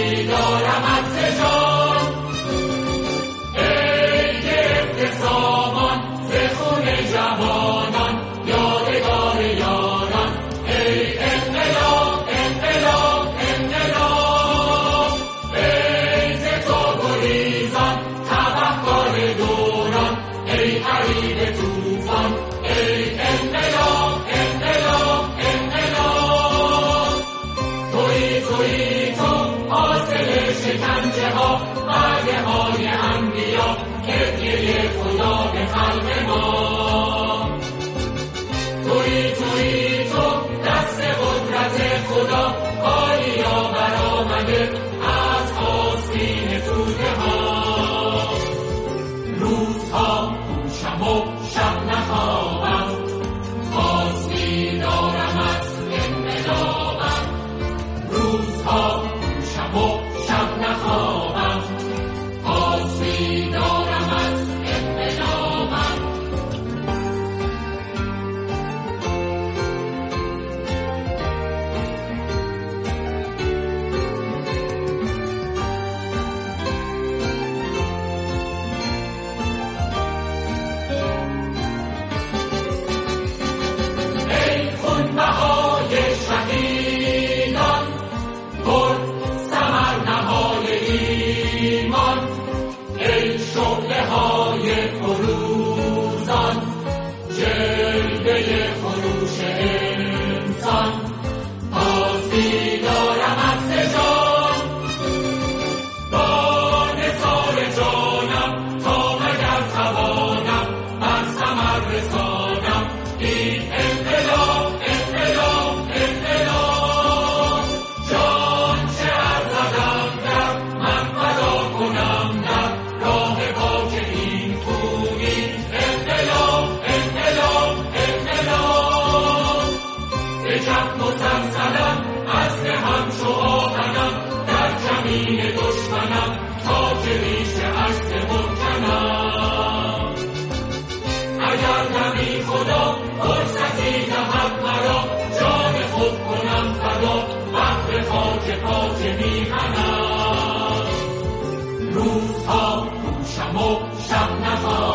دارمت ز جان، ای گرفته سامان ز خون جوانان، یادگار یاران. ای انقلاب انقلاب انقلاب، ای ز تو گریزان تبهکار دوران، ای غریب طوفان. ای انقلاب انقلاب انقلاب، تویی تو حاصل شکنجه ها، برگه های انبیا، هدیه خدا به خلق ما. تویی تو دست قدرت خدا، کاریا برآمده از آستین توده ها. روزها گوشم و شب نخوابم، آستی دارمت انقلابم. روزها گوشم و شب نخوابم، آستی دارمت انقلابم. ای خونبهای شهیدان، پر ثمر نهال ایمان، ای شعله های فروزان، جلوه خروش انسان. آستی دارمت ز جان، با نثار جانم تا مگر توانم بر ثمر رسانم. این انقلاب انقلاب انقلاب، جان چه ارزدم در من فدا کنم در راه پاک این خونی. انقلاب انقلاب انقلاب، به جب مسلسلم از هم شو آهنم، در جمین دشمنم تاج ریشه اش محکمم. اگر نمی خدا فرصتی دهد مرا، جان خود کنم فدا بهر خاک پاک میهنم. روزها گوشم و شب نخوابم،